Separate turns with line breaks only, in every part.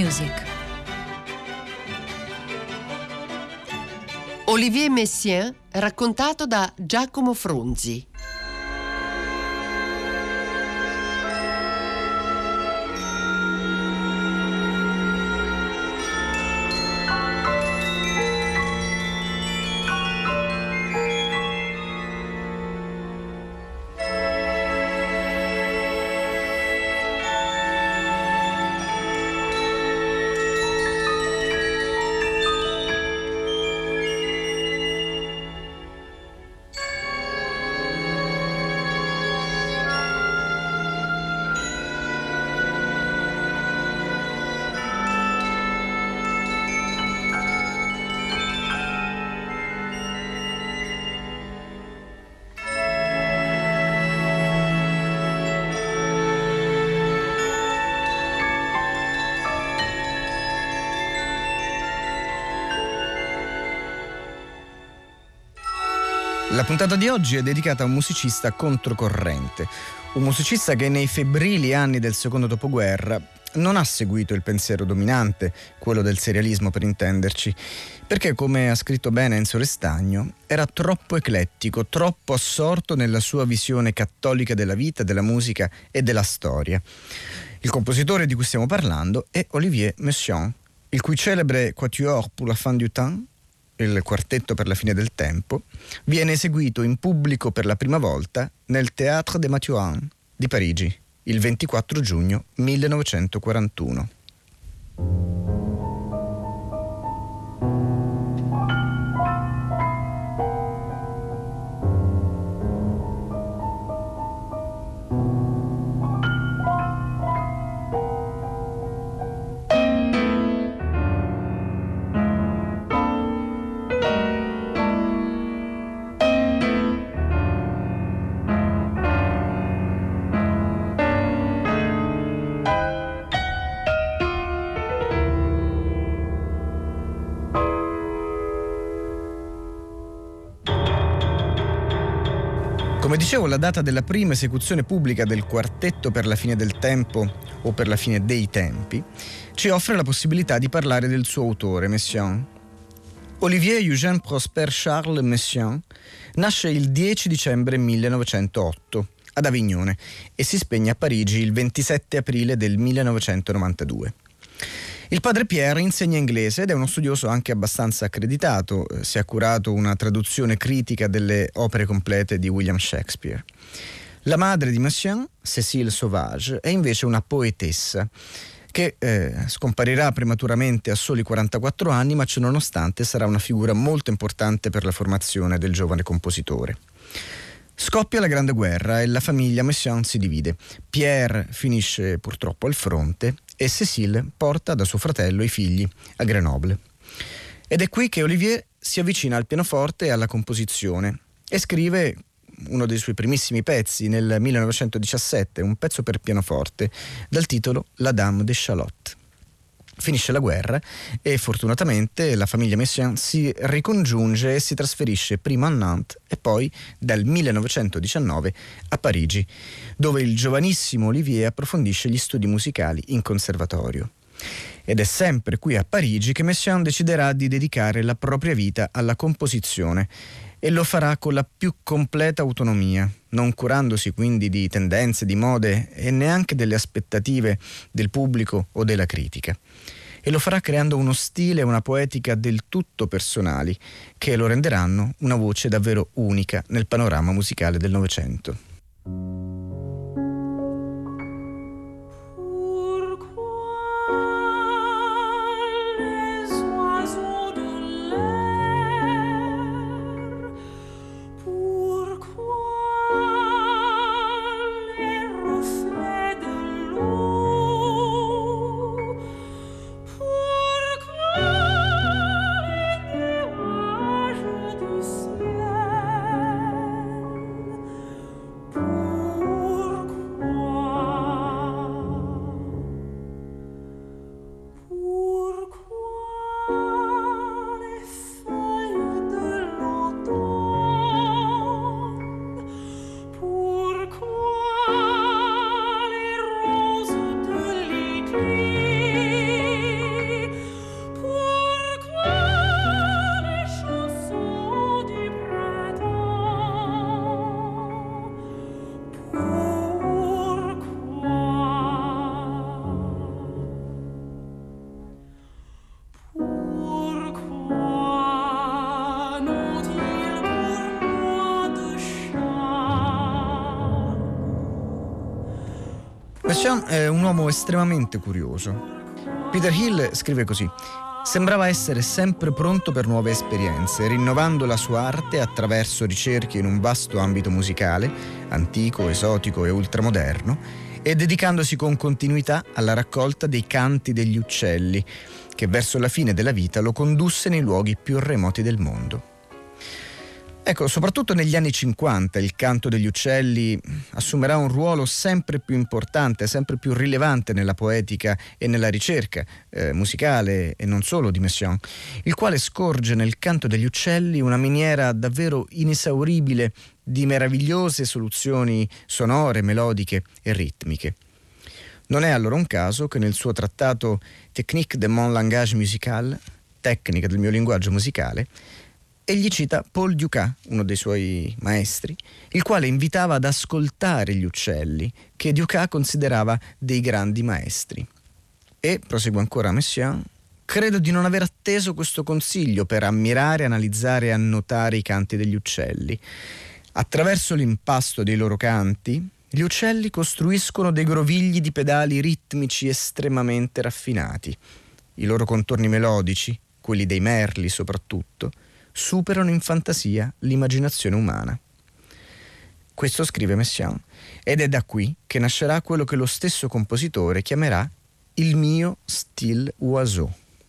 Music.
Olivier Messiaen, raccontato da Giacomo Fronzi.
La puntata di oggi è dedicata a un musicista controcorrente, un musicista che nei febbrili anni del secondo dopoguerra non ha seguito il pensiero dominante, quello del serialismo per intenderci, perché, come ha scritto bene Enzo Restagno, era troppo eclettico, troppo assorto nella sua visione cattolica della vita, della musica e della storia. Il compositore di cui stiamo parlando è Olivier Messiaen, il cui celebre Quatuor pour la fin du temps, il quartetto per la fine del tempo, viene eseguito in pubblico per la prima volta nel Théâtre des Mathurins di Parigi il 24 giugno 1941. Come dicevo, la data della prima esecuzione pubblica del quartetto per la fine del tempo o per la fine dei tempi ci offre la possibilità di parlare del suo autore, Messiaen. Olivier Eugène Prosper Charles Messiaen nasce il 10 dicembre 1908 ad Avignone e si spegne a Parigi il 27 aprile del 1992. Il padre Pierre insegna inglese ed è uno studioso anche abbastanza accreditato, si è curato una traduzione critica delle opere complete di William Shakespeare. La madre di Messiaen, Cécile Sauvage, è invece una poetessa che scomparirà prematuramente a soli 44 anni, ma ciononostante sarà una figura molto importante per la formazione del giovane compositore. Scoppia la Grande Guerra e la famiglia Messiaen si divide. Pierre finisce purtroppo al fronte e Cécile porta da suo fratello i figli a Grenoble. Ed è qui che Olivier si avvicina al pianoforte e alla composizione e scrive uno dei suoi primissimi pezzi nel 1917, un pezzo per pianoforte dal titolo La Dame de Chalotte. Finisce la guerra e fortunatamente la famiglia Messiaen si ricongiunge e si trasferisce prima a Nantes e poi dal 1919 a Parigi, dove il giovanissimo Olivier approfondisce gli studi musicali in conservatorio. Ed è sempre qui a Parigi che Messiaen deciderà di dedicare la propria vita alla composizione e lo farà con la più completa autonomia, non curandosi quindi di tendenze, di mode e neanche delle aspettative del pubblico o della critica. E lo farà creando uno stile e una poetica del tutto personali che lo renderanno una voce davvero unica nel panorama musicale del Novecento. Messiaen è un uomo estremamente curioso. Peter Hill scrive così: sembrava essere sempre pronto per nuove esperienze, rinnovando la sua arte attraverso ricerche in un vasto ambito musicale, antico, esotico e ultramoderno, e dedicandosi con continuità alla raccolta dei canti degli uccelli, che verso la fine della vita lo condusse nei luoghi più remoti del mondo. Ecco, soprattutto negli anni 50 il canto degli uccelli assumerà un ruolo sempre più importante, sempre più rilevante nella poetica e nella ricerca musicale e non solo di Messiaen, il quale scorge nel canto degli uccelli una miniera davvero inesauribile di meravigliose soluzioni sonore, melodiche e ritmiche. Non è allora un caso che nel suo trattato Technique de mon langage musical, tecnica del mio linguaggio musicale, egli cita Paul Dukas, uno dei suoi maestri, il quale invitava ad ascoltare gli uccelli, che Dukas considerava dei grandi maestri. E, prosegue ancora Messiaen, credo di non aver atteso questo consiglio per ammirare, analizzare e annotare i canti degli uccelli. Attraverso l'impasto dei loro canti, gli uccelli costruiscono dei grovigli di pedali ritmici estremamente raffinati. I loro contorni melodici, quelli dei merli soprattutto, superano in fantasia l'immaginazione umana. Questo scrive Messiaen, ed è da qui che nascerà quello che lo stesso compositore chiamerà il mio style oiseau.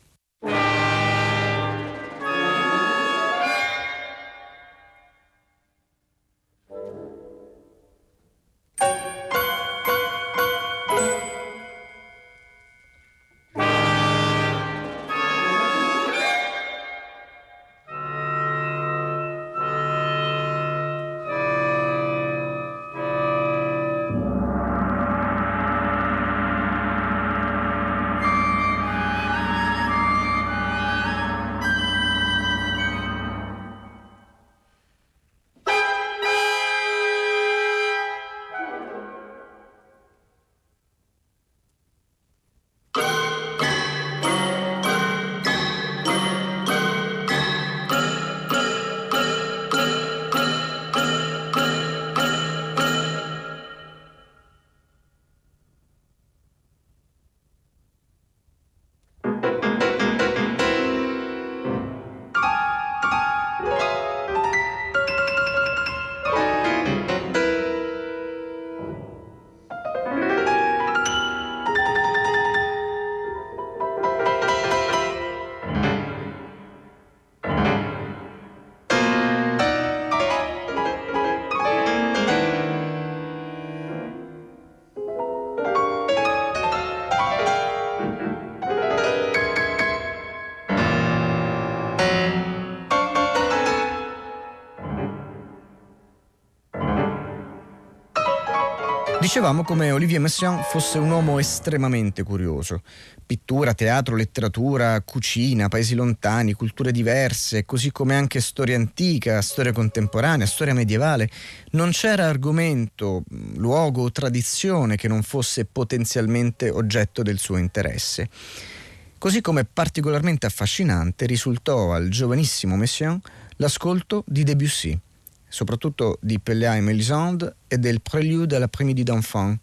Dicevamo come Olivier Messiaen fosse un uomo estremamente curioso. Pittura, teatro, letteratura, cucina, paesi lontani, culture diverse, così come anche storia antica, storia contemporanea, storia medievale. Non c'era argomento, luogo o tradizione che non fosse potenzialmente oggetto del suo interesse. Così come particolarmente affascinante risultò al giovanissimo Messiaen l'ascolto di Debussy, soprattutto di Pelléa et Mélisande e del Prélude à l'après-midi d'enfant.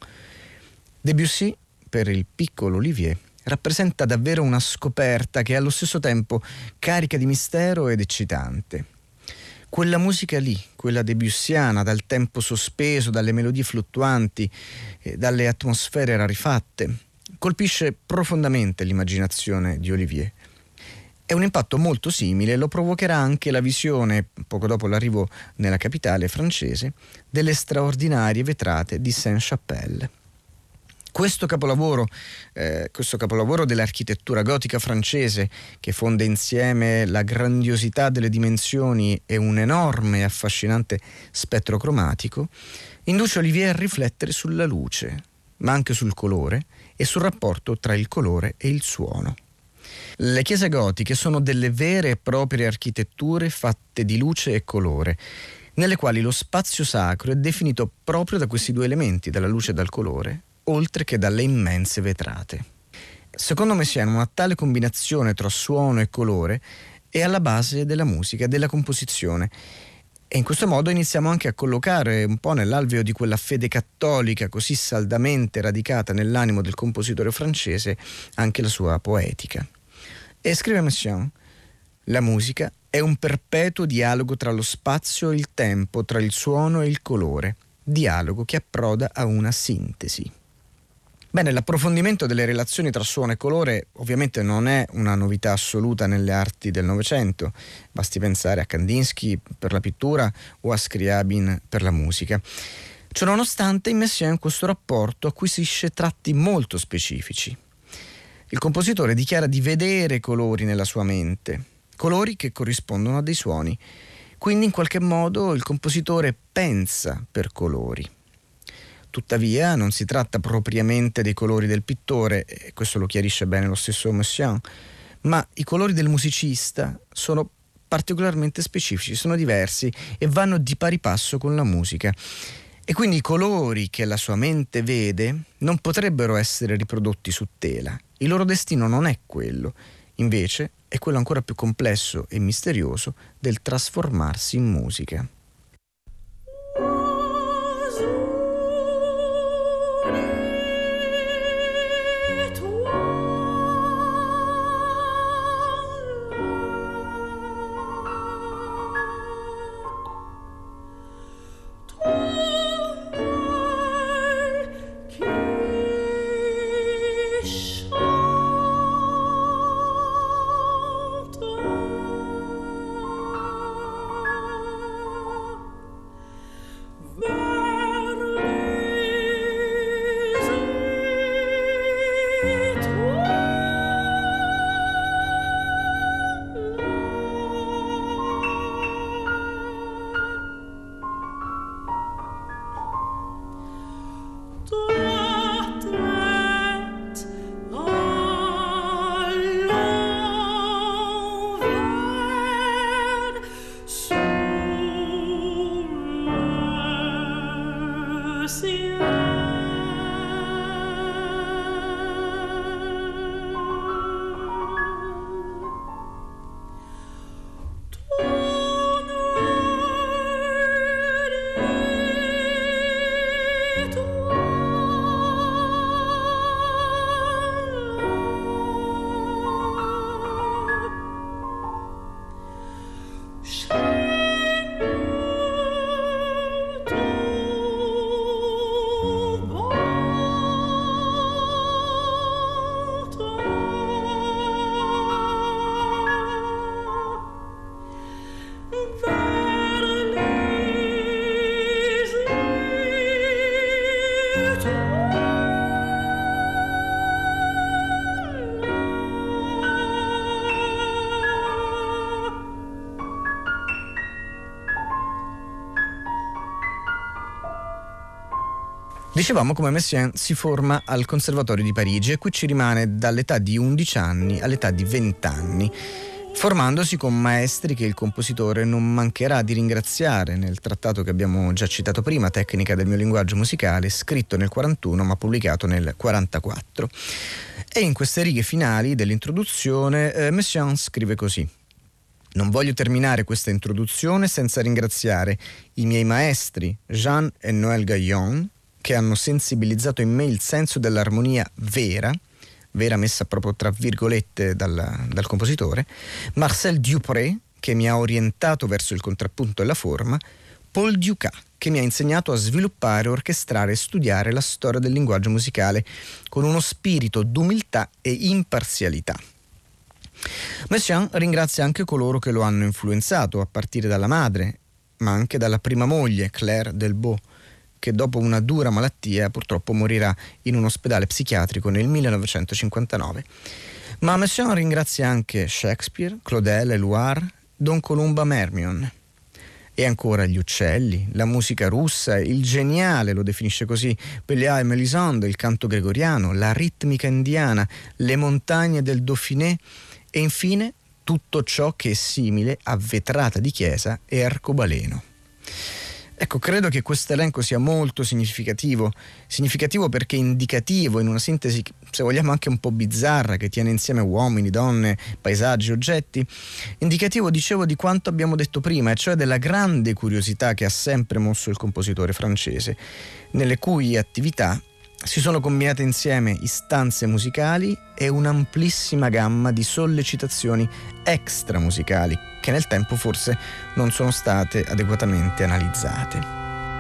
Debussy, per il piccolo Olivier, rappresenta davvero una scoperta che è allo stesso tempo carica di mistero ed eccitante. Quella musica lì, quella debussiana, dal tempo sospeso, dalle melodie fluttuanti, dalle atmosfere rarefatte, colpisce profondamente l'immaginazione di Olivier. E un impatto molto simile lo provocherà anche la visione, poco dopo l'arrivo nella capitale francese, delle straordinarie vetrate di Sainte-Chapelle. Questo capolavoro dell'architettura gotica francese, che fonde insieme la grandiosità delle dimensioni e un enorme e affascinante spettro cromatico, induce Olivier a riflettere sulla luce, ma anche sul colore e sul rapporto tra il colore e il suono. Le chiese gotiche sono delle vere e proprie architetture fatte di luce e colore, nelle quali lo spazio sacro è definito proprio da questi due elementi, dalla luce e dal colore, oltre che dalle immense vetrate. Secondo Messiaen, una tale combinazione tra suono e colore è alla base della musica e della composizione, E in questo modo iniziamo anche a collocare un po' nell'alveo di quella fede cattolica così saldamente radicata nell'animo del compositore francese anche la sua poetica. E scrive Messiaen: la musica è un perpetuo dialogo tra lo spazio e il tempo, tra il suono e il colore, dialogo che approda a una sintesi. Bene, l'approfondimento delle relazioni tra suono e colore ovviamente non è una novità assoluta nelle arti del Novecento, basti pensare a Kandinsky per la pittura o a Scriabin per la musica. Ciononostante, in Messiaen questo rapporto acquisisce tratti molto specifici. Il compositore dichiara di vedere colori nella sua mente, colori che corrispondono a dei suoni. Quindi in qualche modo il compositore pensa per colori. Tuttavia non si tratta propriamente dei colori del pittore, e questo lo chiarisce bene lo stesso Messiaen, ma i colori del musicista sono particolarmente specifici, sono diversi e vanno di pari passo con la musica. E quindi i colori che la sua mente vede non potrebbero essere riprodotti su tela. Il loro destino non è quello, invece è quello ancora più complesso e misterioso del trasformarsi in musica. Dicevamo come Messiaen si forma al Conservatorio di Parigi e qui ci rimane dall'età di 11 anni all'età di 20 anni, formandosi con maestri che il compositore non mancherà di ringraziare nel trattato che abbiamo già citato prima, Tecnica del mio linguaggio musicale, scritto nel 41 ma pubblicato nel 44. E in queste righe finali dell'introduzione Messiaen scrive così: non voglio terminare questa introduzione senza ringraziare i miei maestri Jean e Noël Gaillon, che hanno sensibilizzato in me il senso dell'armonia vera messa proprio tra virgolette dal compositore, Marcel Dupré, che mi ha orientato verso il contrappunto e la forma, Paul Dukas, che mi ha insegnato a sviluppare, orchestrare e studiare la storia del linguaggio musicale con uno spirito d'umiltà e imparzialità. Messiaen ringrazia anche coloro che lo hanno influenzato, a partire dalla madre, ma anche dalla prima moglie, Claire Delbo, che dopo una dura malattia purtroppo morirà in un ospedale psichiatrico nel 1959. Ma Messiaen ringrazia anche Shakespeare, Claudel, Éluard, Don Columba Mermion. E ancora gli uccelli, la musica russa, il geniale, lo definisce così, Pelléa et Mélisande, il canto gregoriano, la ritmica indiana, le montagne del Dauphiné e infine tutto ciò che è simile a vetrata di chiesa e arcobaleno. Ecco, credo che questo elenco sia molto significativo perché indicativo, in una sintesi, se vogliamo, anche un po' bizzarra, che tiene insieme uomini, donne, paesaggi, oggetti, indicativo, dicevo, di quanto abbiamo detto prima, e cioè della grande curiosità che ha sempre mosso il compositore francese, nelle cui attività si sono combinate insieme istanze musicali e un'amplissima gamma di sollecitazioni extramusicali che nel tempo forse non sono state adeguatamente analizzate.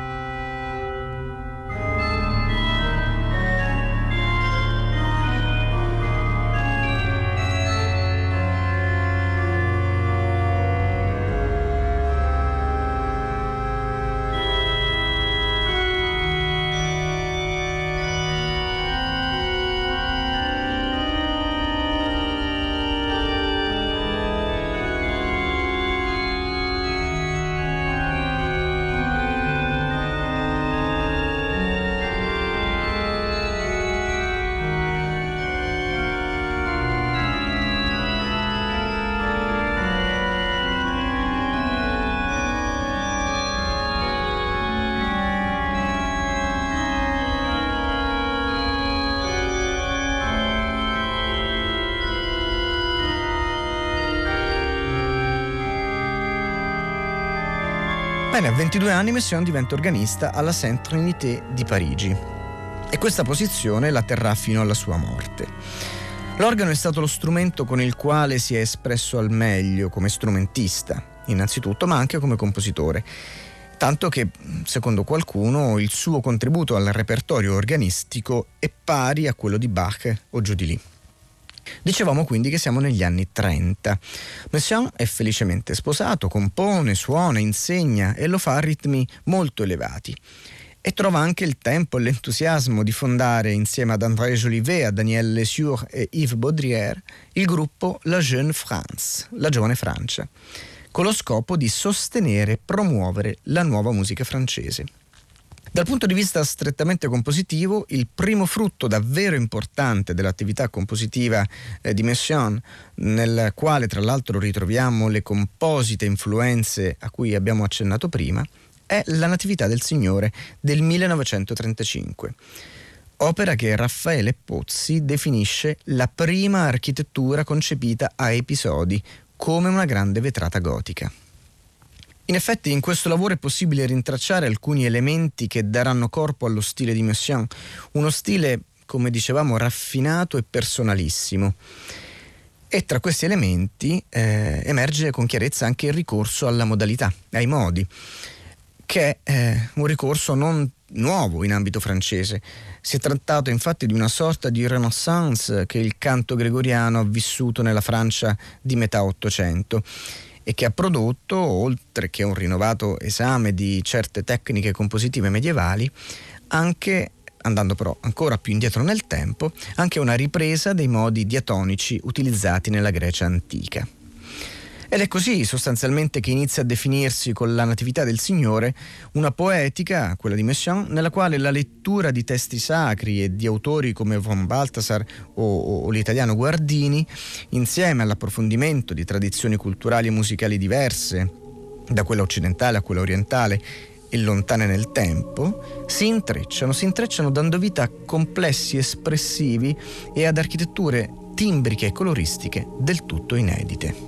Bene, a 22 anni Messiaen diventa organista alla Sainte Trinité di Parigi e questa posizione la terrà fino alla sua morte. L'organo è stato lo strumento con il quale si è espresso al meglio come strumentista, innanzitutto, ma anche come compositore, tanto che, secondo qualcuno, il suo contributo al repertorio organistico è pari a quello di Bach o giù di lì. Dicevamo quindi che siamo negli anni 30. Messiaen è felicemente sposato, compone, suona, insegna e lo fa a ritmi molto elevati. E trova anche il tempo e l'entusiasmo di fondare, insieme ad André Jolivet, a Daniel Lesure e Yves Baudrier, il gruppo La Jeune France, la giovane Francia, con lo scopo di sostenere e promuovere la nuova musica francese. Dal punto di vista strettamente compositivo, il primo frutto davvero importante dell'attività compositiva di Messiaen, nel quale tra l'altro ritroviamo le composite influenze a cui abbiamo accennato prima, è La Natività del Signore del 1935, opera che Raffaele Pozzi definisce la prima architettura concepita a episodi, come una grande vetrata gotica. In effetti in questo lavoro è possibile rintracciare alcuni elementi che daranno corpo allo stile di Messiaen, uno stile, come dicevamo, raffinato e personalissimo. E tra questi elementi emerge con chiarezza anche il ricorso alla modalità, ai modi, che è un ricorso non nuovo in ambito francese. Si è trattato infatti di una sorta di renaissance che il canto gregoriano ha vissuto nella Francia di metà Ottocento e che ha prodotto, oltre che un rinnovato esame di certe tecniche compositive medievali, anche, andando però ancora più indietro nel tempo, anche una ripresa dei modi diatonici utilizzati nella Grecia antica. Ed è così sostanzialmente che inizia a definirsi con La Natività del Signore una poetica, quella di Messiaen, nella quale la lettura di testi sacri e di autori come von Balthasar o l'italiano Guardini, insieme all'approfondimento di tradizioni culturali e musicali diverse, da quella occidentale a quella orientale e lontane nel tempo, si intrecciano dando vita a complessi espressivi e ad architetture timbriche e coloristiche del tutto inedite.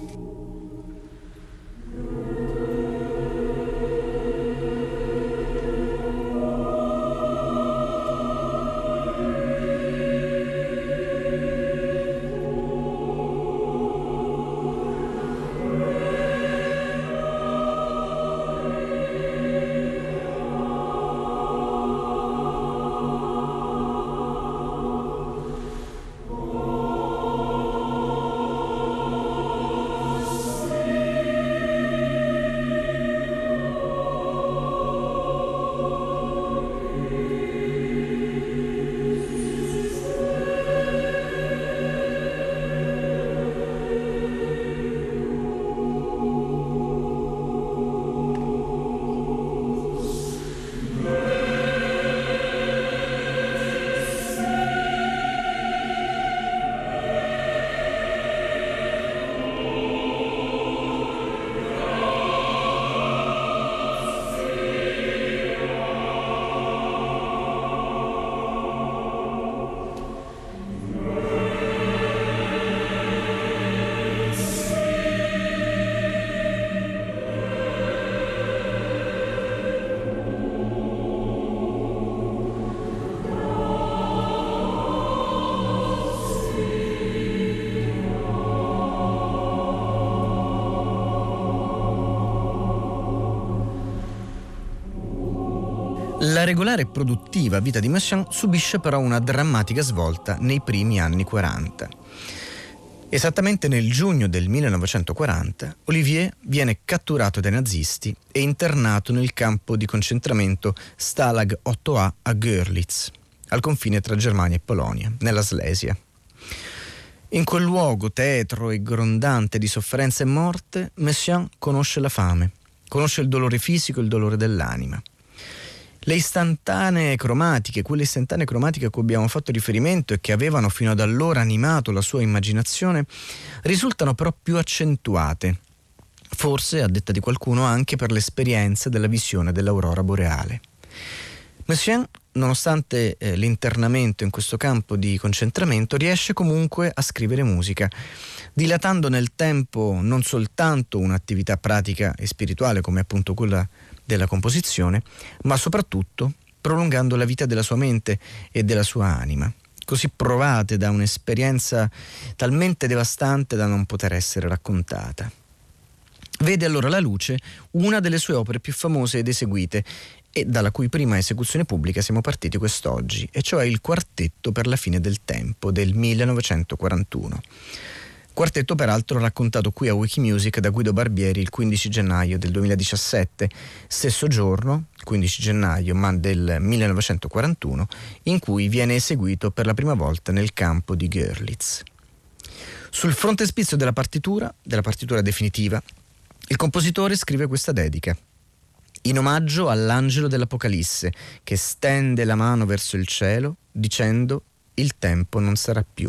La regolare e produttiva vita di Messiaen subisce però una drammatica svolta nei primi anni 40. Esattamente nel giugno del 1940, Olivier viene catturato dai nazisti e internato nel campo di concentramento Stalag 8A a Görlitz, al confine tra Germania e Polonia, nella Slesia. In quel luogo tetro e grondante di sofferenza e morte, Messiaen conosce la fame, conosce il dolore fisico e il dolore dell'anima. Quelle istantanee cromatiche a cui abbiamo fatto riferimento e che avevano fino ad allora animato la sua immaginazione, risultano però più accentuate, forse, a detta di qualcuno, anche per l'esperienza della visione dell'aurora boreale. Messiaen, nonostante l'internamento in questo campo di concentramento, riesce comunque a scrivere musica, dilatando nel tempo non soltanto un'attività pratica e spirituale come appunto quella della composizione, ma soprattutto prolungando la vita della sua mente e della sua anima, così provate da un'esperienza talmente devastante da non poter essere raccontata. Vede allora la luce una delle sue opere più famose ed eseguite, e dalla cui prima esecuzione pubblica siamo partiti quest'oggi, e cioè il Quartetto per la fine del tempo del 1941. Quartetto peraltro raccontato qui a Wikimusic da Guido Barbieri il 15 gennaio del 2017, stesso giorno, 15 gennaio ma del 1941, in cui viene eseguito per la prima volta nel campo di Görlitz. Sul frontespizio della partitura definitiva, il compositore scrive questa dedica: in omaggio all'angelo dell'Apocalisse che stende la mano verso il cielo dicendo il tempo non sarà più.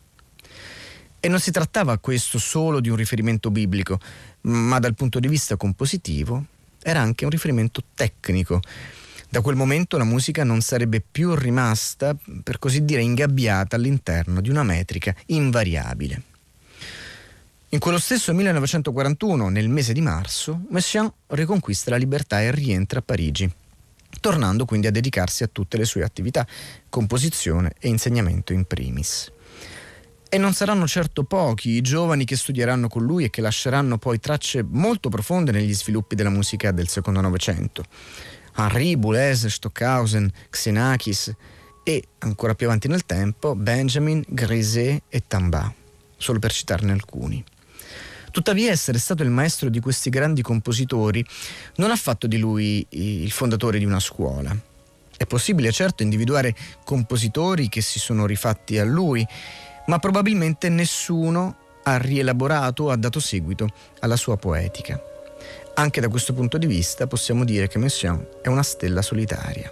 E non si trattava questo solo di un riferimento biblico, ma dal punto di vista compositivo era anche un riferimento tecnico. Da quel momento la musica non sarebbe più rimasta, per così dire, ingabbiata all'interno di una metrica invariabile. In quello stesso 1941, nel mese di marzo, Messiaen riconquista la libertà e rientra a Parigi, tornando quindi a dedicarsi a tutte le sue attività, composizione e insegnamento in primis. E non saranno certo pochi i giovani che studieranno con lui e che lasceranno poi tracce molto profonde negli sviluppi della musica del secondo Novecento. Henri, Boulez, Stockhausen, Xenakis e, ancora più avanti nel tempo, Benjamin, Griset e Tamba, solo per citarne alcuni. Tuttavia essere stato il maestro di questi grandi compositori non ha fatto di lui il fondatore di una scuola. È possibile certo individuare compositori che si sono rifatti a lui, ma probabilmente nessuno ha rielaborato o ha dato seguito alla sua poetica. Anche da questo punto di vista possiamo dire che Messiaen è una stella solitaria.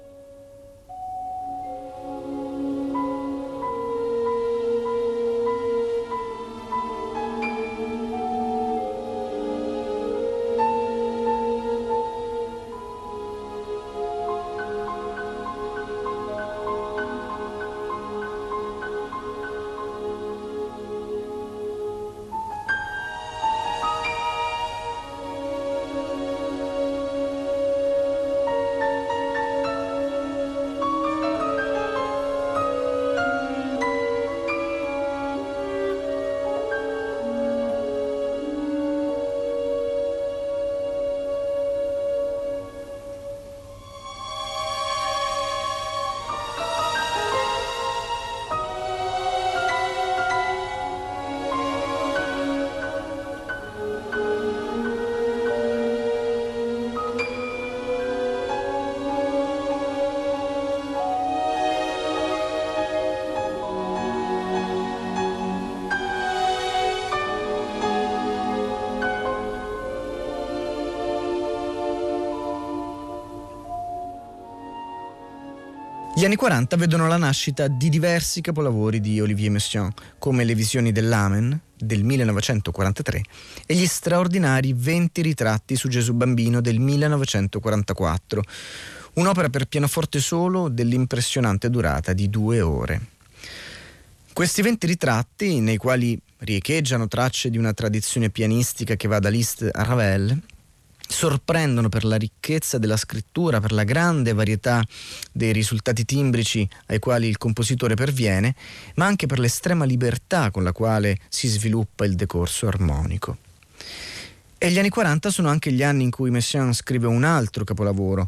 Gli anni 40 vedono la nascita di diversi capolavori di Olivier Messiaen, come Le visioni dell'Amen del 1943 e gli straordinari 20 ritratti su Gesù bambino del 1944, un'opera per pianoforte solo dell'impressionante durata di 2 ore. Questi 20 ritratti, nei quali riecheggiano tracce di una tradizione pianistica che va da Liszt a Ravel, sorprendono per la ricchezza della scrittura, per la grande varietà dei risultati timbrici ai quali il compositore perviene, ma anche per l'estrema libertà con la quale si sviluppa il decorso armonico. E gli anni 40 sono anche gli anni in cui Messiaen scrive un altro capolavoro,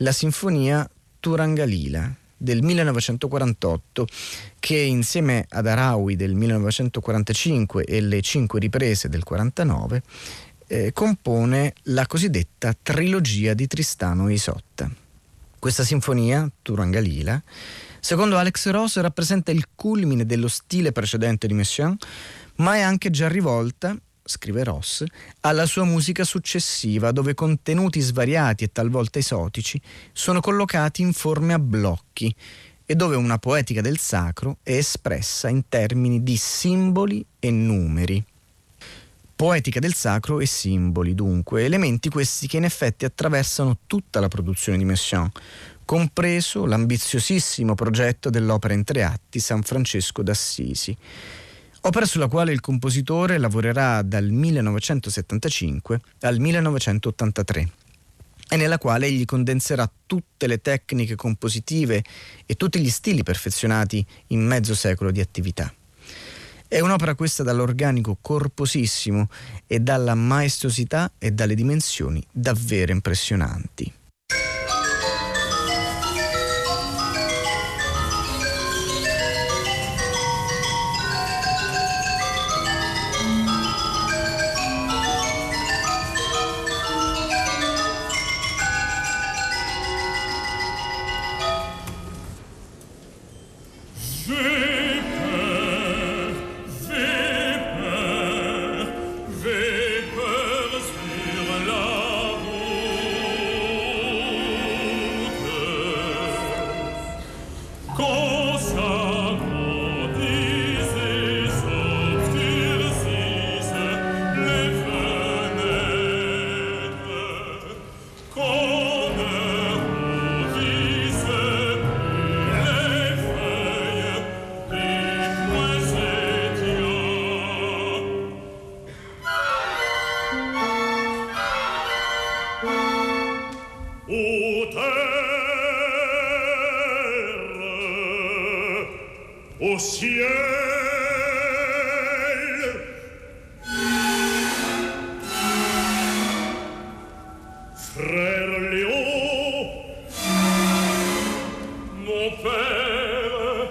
la sinfonia Turangalila del 1948, che insieme ad Araui del 1945 e le 5 riprese del 49 compone la cosiddetta trilogia di Tristano e Isotta. Questa sinfonia, Turangalila, secondo Alex Ross rappresenta il culmine dello stile precedente di Messiaen, ma è anche già rivolta, scrive Ross, alla sua musica successiva, dove contenuti svariati e talvolta esotici sono collocati in forme a blocchi e dove una poetica del sacro è espressa in termini di simboli e numeri. Poetica del sacro e simboli, dunque, elementi questi che in effetti attraversano tutta la produzione di Messiaen, compreso l'ambiziosissimo progetto dell'opera in 3 atti San Francesco d'Assisi, opera sulla quale il compositore lavorerà dal 1975 al 1983 e nella quale egli condenserà tutte le tecniche compositive e tutti gli stili perfezionati in mezzo secolo di attività. È un'opera questa dall'organico corposissimo e dalla maestosità e dalle dimensioni davvero impressionanti.
Au ciel, frère Léon, mon père,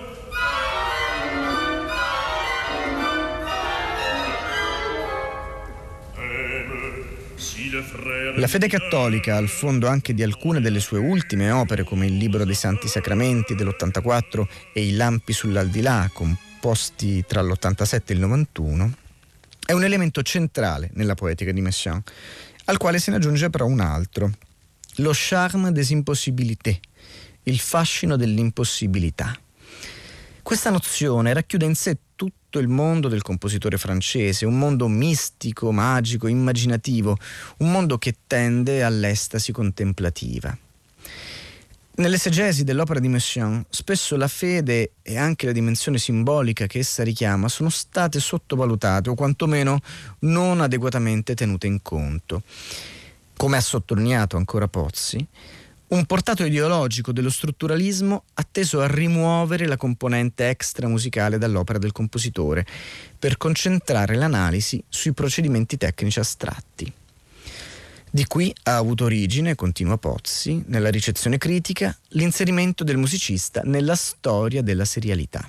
si le frère.
La fede cattolica, al fondo anche di alcune delle sue ultime opere come il Libro dei Santi Sacramenti dell'84 e I Lampi sull'Aldilà, composti tra l'87 e il 91, è un elemento centrale nella poetica di Messiaen, al quale se ne aggiunge però un altro, lo charme des impossibilités, il fascino dell'impossibilità. Questa nozione racchiude in sé tutto il mondo del compositore francese, un mondo mistico, magico, immaginativo, un mondo che tende all'estasi contemplativa. Nell'esegesi dell'opera di Messiaen, spesso la fede e anche la dimensione simbolica che essa richiama sono state sottovalutate o quantomeno non adeguatamente tenute in conto. Come ha sottolineato ancora Pozzi, un portato ideologico dello strutturalismo ha teso a rimuovere la componente extramusicale dall'opera del compositore per concentrare l'analisi sui procedimenti tecnici astratti. Di qui ha avuto origine, continua Pozzi, nella ricezione critica, l'inserimento del musicista nella storia della serialità.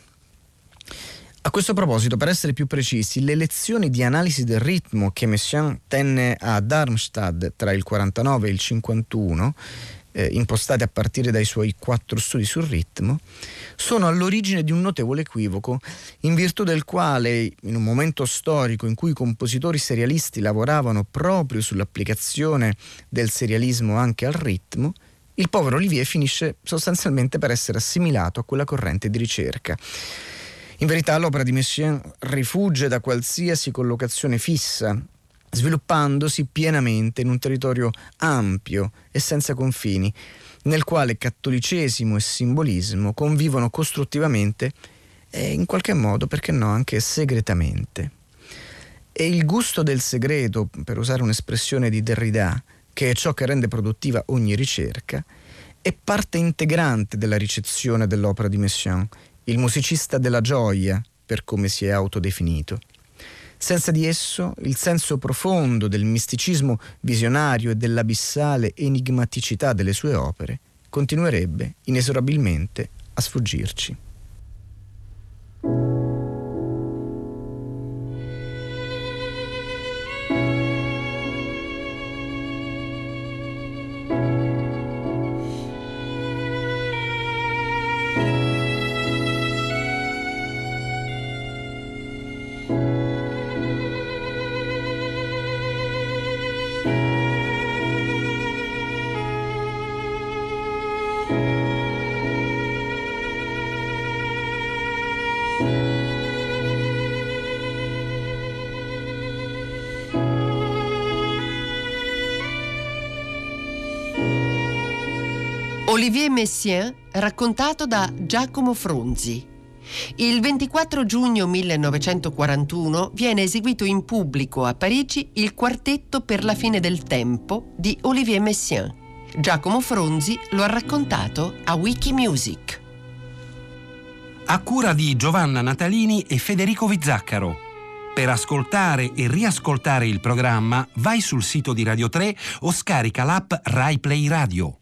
A questo proposito, per essere più precisi, le lezioni di analisi del ritmo che Messiaen tenne a Darmstadt tra il 49 e il 51, impostate a partire dai suoi 4 studi sul ritmo, sono all'origine di un notevole equivoco, in virtù del quale, in un momento storico in cui i compositori serialisti lavoravano proprio sull'applicazione del serialismo anche al ritmo, il povero Olivier finisce sostanzialmente per essere assimilato a quella corrente di ricerca. In verità l'opera di Messiaen rifugge da qualsiasi collocazione fissa, sviluppandosi pienamente in un territorio ampio e senza confini, nel quale cattolicesimo e simbolismo convivono costruttivamente e in qualche modo, perché no, anche segretamente. E il gusto del segreto, per usare un'espressione di Derrida, che è ciò che rende produttiva ogni ricerca, è parte integrante della ricezione dell'opera di Messiaen, il musicista della gioia, per come si è autodefinito. Senza di esso, il senso profondo del misticismo visionario e dell'abissale enigmaticità delle sue opere continuerebbe inesorabilmente a sfuggirci.
Olivier Messiaen, raccontato da Giacomo Fronzi. Il 24 giugno 1941 viene eseguito in pubblico a Parigi il quartetto per la fine del tempo di Olivier Messiaen. Giacomo Fronzi lo ha raccontato a Wikimusic.
A cura di Giovanna Natalini e Federico Vizzaccaro. Per ascoltare e riascoltare il programma vai sul sito di Radio 3 o scarica l'app Rai Play Radio.